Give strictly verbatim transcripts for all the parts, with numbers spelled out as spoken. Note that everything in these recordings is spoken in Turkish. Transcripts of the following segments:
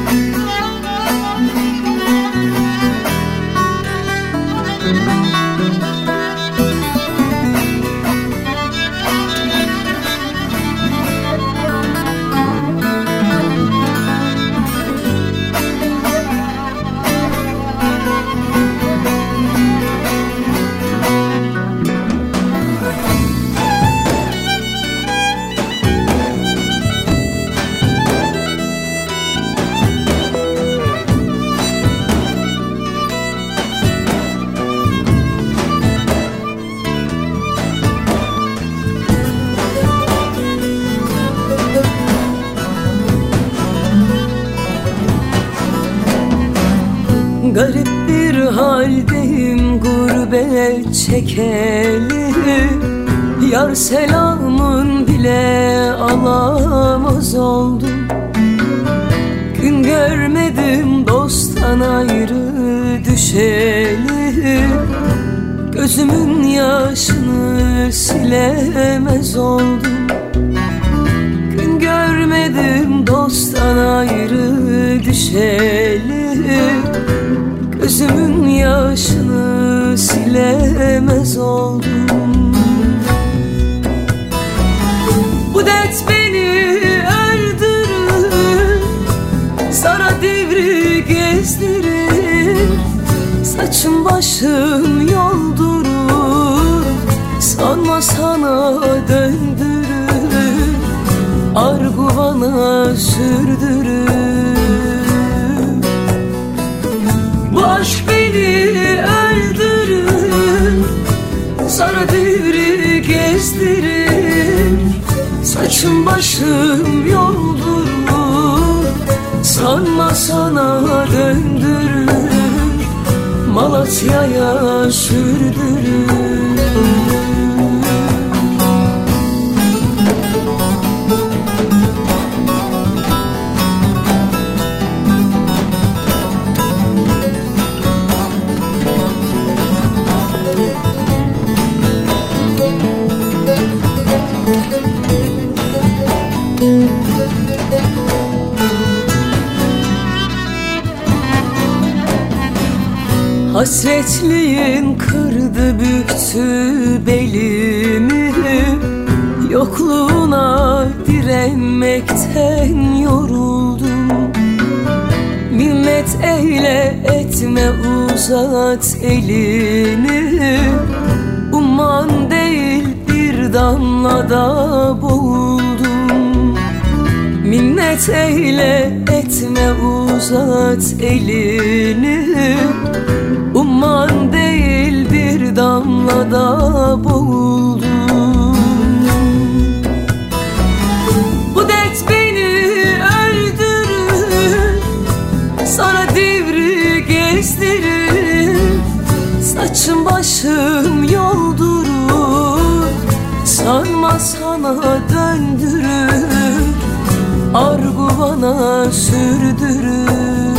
Garip bir haldeyim gurbet çekeli, yar selamın bile alamaz oldum. Gün görmedim dosttan ayrı düşeli, gözümün yaşını silemez oldum. Gün görmedim dosttan ayrı düşeli, gözümün yaşını silemez oldum. Bu dert beni öldürür, zara devri gezdirir. Saçım başım yoldurur, sanma sana döndürür. Arguvana sürdürür. Bu aşk beni öldürür, zara devri gezdirir. Saçım başım yoldurur, sanma sana döndürür. Malatya'ya sürdürür. Hasretliğin kırdı büktü belimi, yokluğuna direnmekten yoruldum. Minnet eyle etme uzat elini, umman değil bir damlada boğuldum. Minnet eyle etme uzat elini, umman değil bir damlada boğuldum. Bu dert beni öldürür, sana devri gezdirir. Saçım başım yoldurur, sanma sana döndürür. Arguvana sürdürür.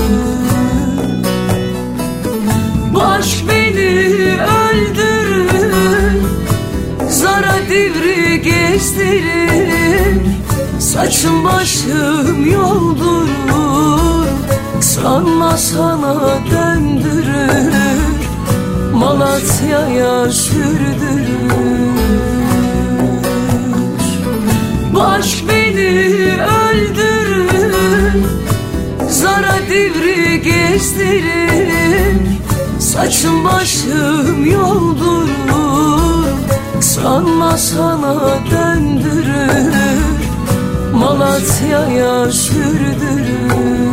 Bu aşk beni öldürür, zara devri gezdirir. Saçım başım yoldurur, sanma sana döndürür. Malatya'ya sürdürür. Bu aşk beni öldürür, zara devri gezdirir. Saçım başım yoldurur, sanma sana döndürür. Malatya'ya sürdürür.